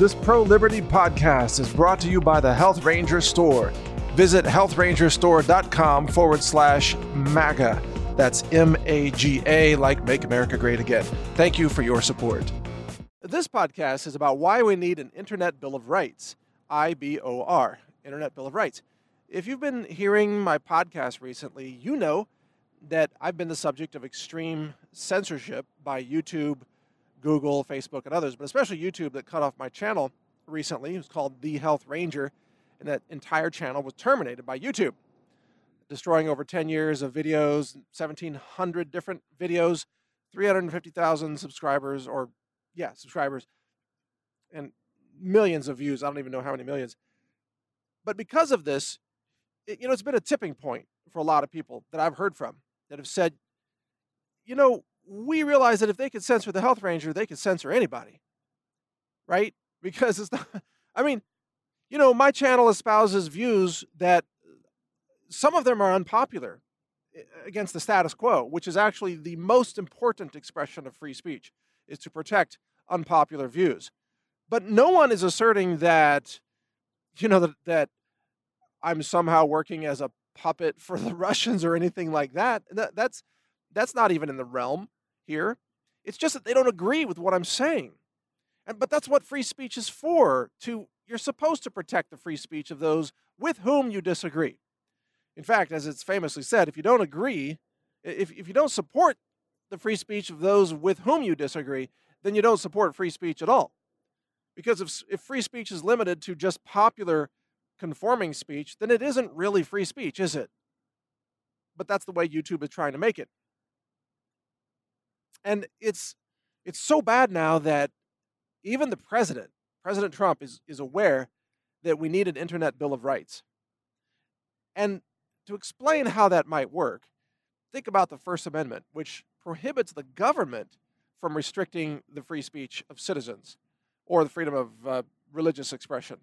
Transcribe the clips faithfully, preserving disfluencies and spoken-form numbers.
This pro-liberty podcast is brought to you by the Health Ranger Store. Visit healthrangerstore.com forward slash MAGA. That's M A G A, like Make America Great Again. Thank you for your support. This podcast is about why we need an Internet Bill of Rights, I B O R, Internet Bill of Rights. If you've been hearing my podcast recently, you know that I've been the subject of extreme censorship by YouTube, Google, Facebook, and others, but especially YouTube that cut off my channel recently. It was called The Health Ranger, and that entire channel was terminated by YouTube, destroying over ten years of videos, seventeen hundred different videos, three hundred fifty thousand subscribers, or yeah, subscribers, and millions of views. I don't even know how many millions. But because of this, it, you know, it's been a tipping point for a lot of people that I've heard from that have said, you know, we realize that if they could censor the Health Ranger, they could censor anybody, right? Because it's not, I mean, you know, my channel espouses views that some of them are unpopular against the status quo, which is actually the most important expression of free speech, is to protect unpopular views. But no one is asserting that, you know, that, that I'm somehow working as a puppet for the Russians or anything like that. that that's That's not even in the realm here. It's just that they don't agree with what I'm saying. And but that's what free speech is for. To you're supposed to protect the free speech of those with whom you disagree. In fact, as it's famously said, if you don't agree, if, if you don't support the free speech of those with whom you disagree, then you don't support free speech at all. Because if, if free speech is limited to just popular conforming speech, then it isn't really free speech, is it? But that's the way YouTube is trying to make it. And it's it's so bad now that even the president, President Trump, is, is aware that we need an Internet Bill of Rights. And to explain how that might work, think about the First Amendment, which prohibits the government from restricting the free speech of citizens or the freedom of uh, religious expression.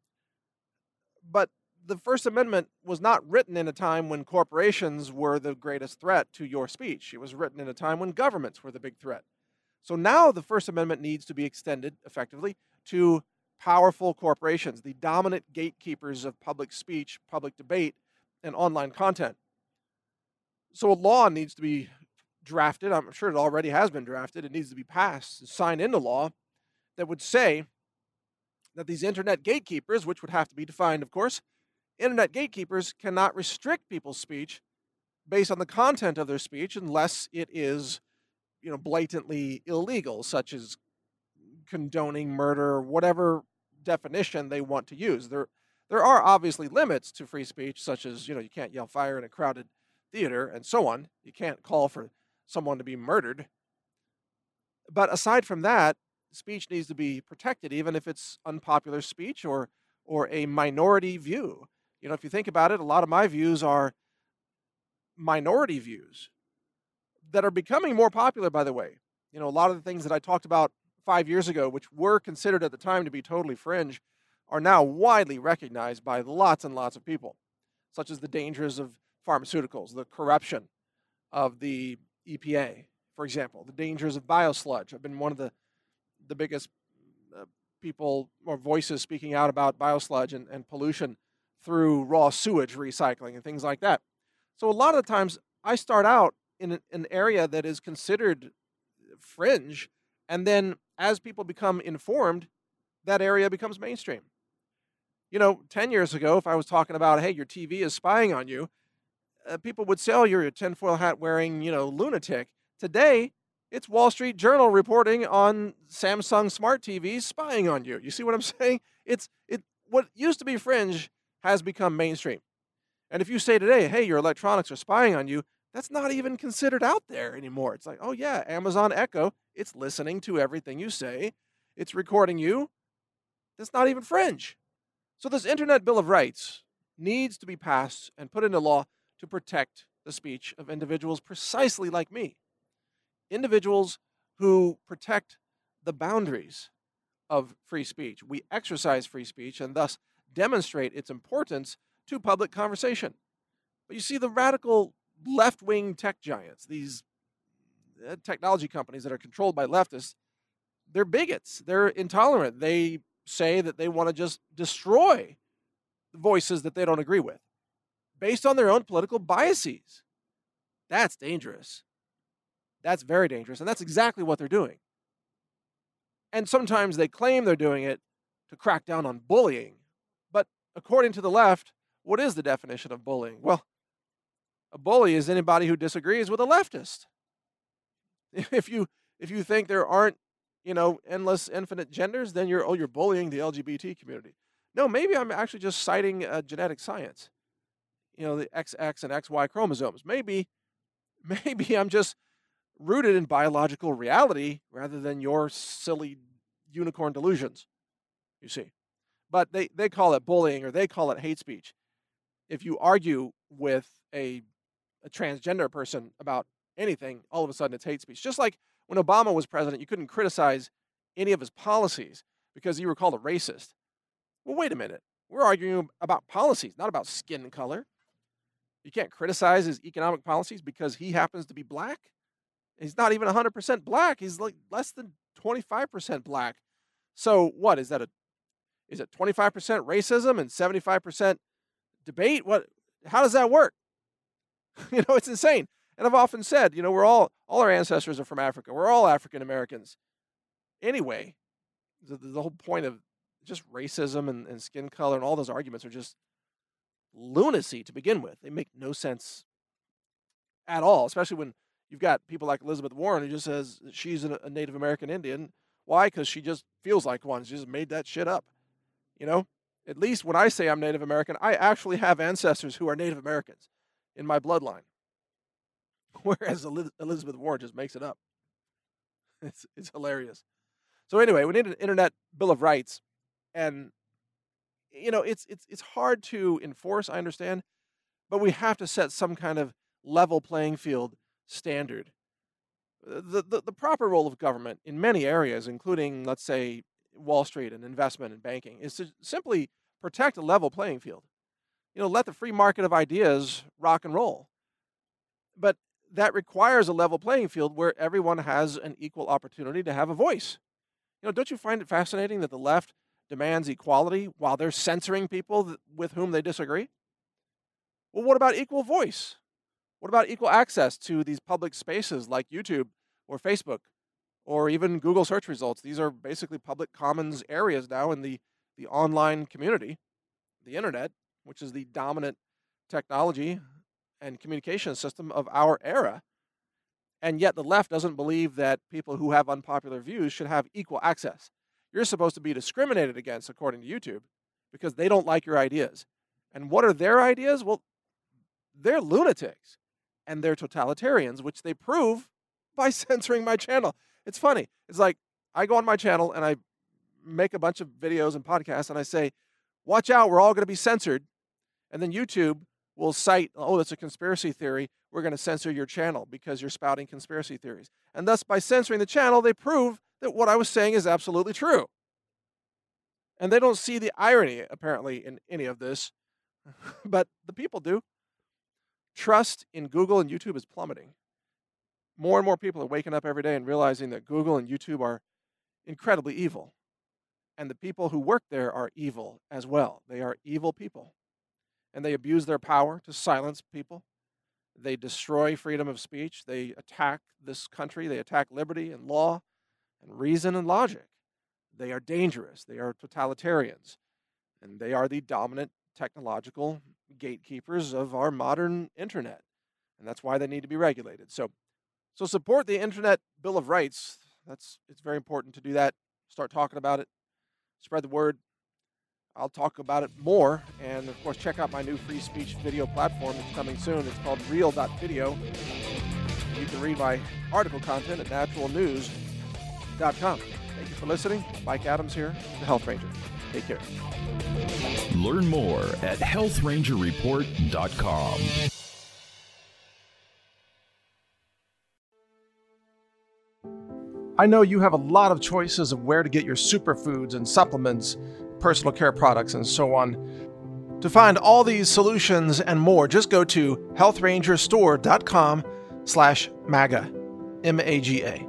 But the First Amendment was not written in a time when corporations were the greatest threat to your speech. It was written in a time when governments were the big threat. So now the First Amendment needs to be extended effectively to powerful corporations, the dominant gatekeepers of public speech, public debate, and online content. So a law needs to be drafted. I'm sure it already has been drafted. It needs to be passed, signed into law, that would say that these internet gatekeepers, which would have to be defined, of course, internet gatekeepers cannot restrict people's speech based on the content of their speech unless it is, you know, blatantly illegal, such as condoning murder or whatever definition they want to use. There, there are obviously limits to free speech, such as, you know, you can't yell fire in a crowded theater and so on. You can't call for someone to be murdered. But aside from that, speech needs to be protected, even if it's unpopular speech or or a minority view. You know, if you think about it, a lot of my views are minority views that are becoming more popular, by the way. You know, a lot of the things that I talked about five years ago, which were considered at the time to be totally fringe, are now widely recognized by lots and lots of people, such as the dangers of pharmaceuticals, the corruption of the E P A, for example, the dangers of biosludge. I've been one of the, the biggest uh, people or voices speaking out about biosludge and, and pollution through raw sewage recycling and things like that. So a lot of the times I start out in an, an area that is considered fringe, and then as people become informed, that area becomes mainstream. You know, ten years ago, if I was talking about, hey, your T V is spying on you, uh, people would say, oh, you're a tinfoil hat wearing, you know, lunatic. Today, it's Wall Street Journal reporting on Samsung smart T Vs spying on you. You see what I'm saying? It's it. What used to be fringe has become mainstream. And if you say today, hey, your electronics are spying on you, that's not even considered out there anymore. It's like, oh yeah, Amazon Echo, it's listening to everything you say. It's recording you. That's not even fringe. So this Internet Bill of Rights needs to be passed and put into law to protect the speech of individuals precisely like me. Individuals who protect the boundaries of free speech. We exercise free speech and thus demonstrate its importance to public conversation. But you see, the radical left-wing tech giants, these technology companies that are controlled by leftists, they're bigots. They're intolerant. They say that they want to just destroy the voices that they don't agree with based on their own political biases. That's dangerous. That's very dangerous. And that's exactly what they're doing. And sometimes they claim they're doing it to crack down on bullying. But according to the left, what is the definition of bullying? Well, a bully is anybody who disagrees with a leftist. If you if you think there aren't, you know, endless, infinite genders, then you're oh, you're bullying the L G B T community. No, maybe I'm actually just citing uh, genetic science. You know, the X X and X Y chromosomes. Maybe, maybe I'm just rooted in biological reality rather than your silly unicorn delusions. You see, but they they call it bullying or they call it hate speech. If you argue with a a transgender person about anything, all of a sudden it's hate speech. Just like when Obama was president, you couldn't criticize any of his policies because you were called a racist. Well, wait a minute. We're arguing about policies, not about skin color. You can't criticize his economic policies because he happens to be black. He's not even one hundred percent black. He's like less than twenty-five percent black. So what is that? A is it twenty-five percent racism and seventy-five percent debate? What? How does that work? You know, it's insane. And I've often said, you know, we're all all our ancestors are from Africa. We're all African Americans. Anyway, the, the whole point of just racism and, and skin color and all those arguments are just lunacy to begin with. They make no sense at all, especially when you've got people like Elizabeth Warren who just says she's a Native American Indian. Why? Because she just feels like one. She just made that shit up. You know, at least when I say I'm Native American, I actually have ancestors who are Native Americans in my bloodline. Whereas Elizabeth Warren just makes it up. It's, it's hilarious. So anyway, we need an internet bill of rights. And, you know, it's, it's, it's hard to enforce, I understand, but we have to set some kind of level playing field standard. The, the, the proper role of government in many areas, including, let's say, Wall Street and investment and banking, is to simply protect a level playing field. You know, let the free market of ideas rock and roll. But that requires a level playing field where everyone has an equal opportunity to have a voice. You know, don't you find it fascinating that the left demands equality while they're censoring people that, with whom they disagree? Well, what about equal voice? What about equal access to these public spaces like YouTube or Facebook or even Google search results? These are basically public commons areas now in the, the online community, the internet, which is the dominant technology and communication system of our era. And yet the left doesn't believe that people who have unpopular views should have equal access. You're supposed to be discriminated against, according to YouTube, because they don't like your ideas. And what are their ideas? Well, they're lunatics and they're totalitarians, which they prove by censoring my channel. It's funny. It's like I go on my channel and I make a bunch of videos and podcasts and I say, watch out, we're all going to be censored. And then YouTube will cite, oh, that's a conspiracy theory. We're going to censor your channel because you're spouting conspiracy theories. And thus, by censoring the channel, they prove that what I was saying is absolutely true. And they don't see the irony, apparently, in any of this. But the people do. Trust in Google and YouTube is plummeting. More and more people are waking up every day and realizing that Google and YouTube are incredibly evil. And the people who work there are evil as well. They are evil people. And they abuse their power to silence people. They destroy freedom of speech. They attack this country. They attack liberty and law and reason and logic. They are dangerous. They are totalitarians. And they are the dominant technological gatekeepers of our modern internet. And that's why they need to be regulated. So, so support the Internet Bill of Rights. That's, it's very important to do that. Start talking about it. Spread the word. I'll talk about it more, and of course, check out my new free speech video platform that's coming soon. It's called real dot video. You can read my article content at natural news dot com. Thank you for listening. Mike Adams here, the Health Ranger. Take care. Learn more at health ranger report dot com. I know you have a lot of choices of where to get your superfoods and supplements, personal care products, and so on. To find all these solutions and more, just go to health ranger store dot com slash MAGA, M A G A.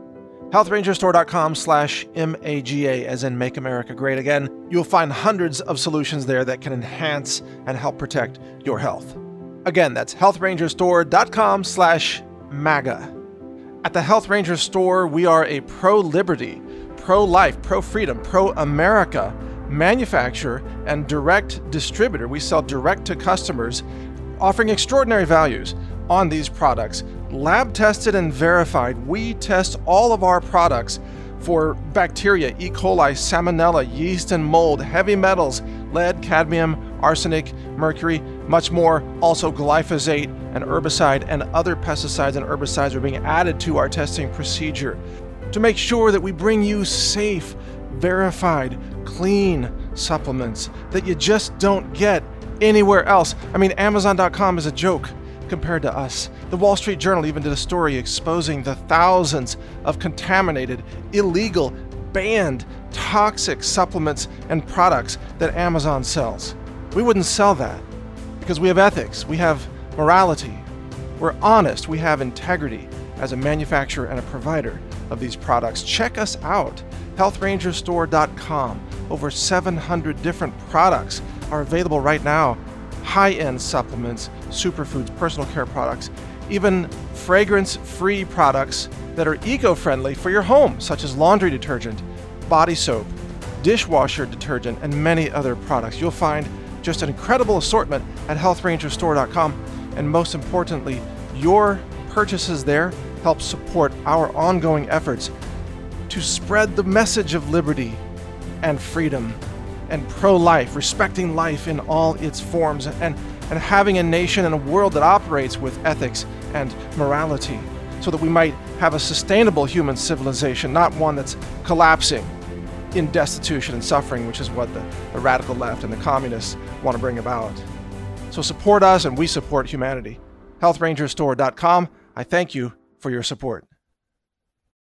healthrangerstore.com slash MAGA, as in Make America Great Again. You'll find hundreds of solutions there that can enhance and help protect your health. Again, that's healthrangerstore.com slash MAGA. At the Health Ranger Store, we are a pro-liberty, pro-life, pro-freedom, pro-America manufacturer and direct distributor. We sell direct to customers, offering extraordinary values on these products. Lab tested and verified. We test all of our products for bacteria, E. coli, salmonella, yeast and mold, heavy metals, lead, cadmium, arsenic, mercury, much more. Also glyphosate, and herbicide and other pesticides and herbicides are being added to our testing procedure to make sure that we bring you safe, verified, clean supplements that you just don't get anywhere else. I mean, Amazon dot com is a joke compared to us. The Wall Street Journal even did a story exposing the thousands of contaminated, illegal, banned, toxic supplements and products that Amazon sells. We wouldn't sell that because we have ethics, we have morality, we're honest, we have integrity as a manufacturer and a provider of these products. Check us out, health ranger store dot com. Over seven hundred different products are available right now. High-end supplements, superfoods, personal care products, even fragrance-free products that are eco-friendly for your home, such as laundry detergent, body soap, dishwasher detergent, and many other products. You'll find just an incredible assortment at health ranger store dot com, and most importantly, your purchases there help support our ongoing efforts to spread the message of liberty and freedom and pro-life, respecting life in all its forms, and, and having a nation and a world that operates with ethics and morality, so that we might have a sustainable human civilization, not one that's collapsing in destitution and suffering, which is what the, the radical left and the communists want to bring about. So support us and we support humanity. health ranger store dot com. I thank you for your support.